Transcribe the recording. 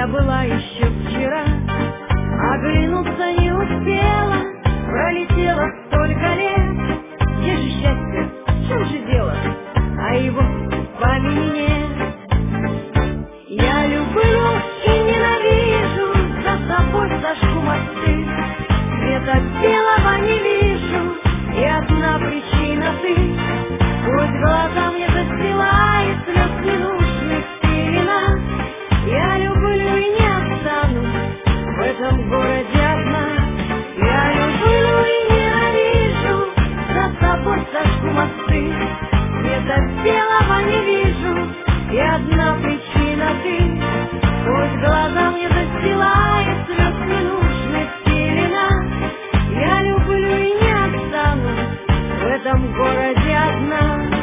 была еще вчера, оглянуться не успела, пролетело столько лет. Где же счастье, в чем же дело, а его в помине нет. Я люблю и ненавижу, за собой сожгу мосты. Света белого не вижу, и одна причина ты. Пусть глаза мне застилает слез ненужных пелена. Я люблю и не останусь в этом городе одна. Я люблю и ненавижу, за собой сожгу мосты. Света белого не вижу, и одна причина ты. Пусть глаза мне застилает слез ненужных пелена. Я люблю и не останусь в этом городе одна.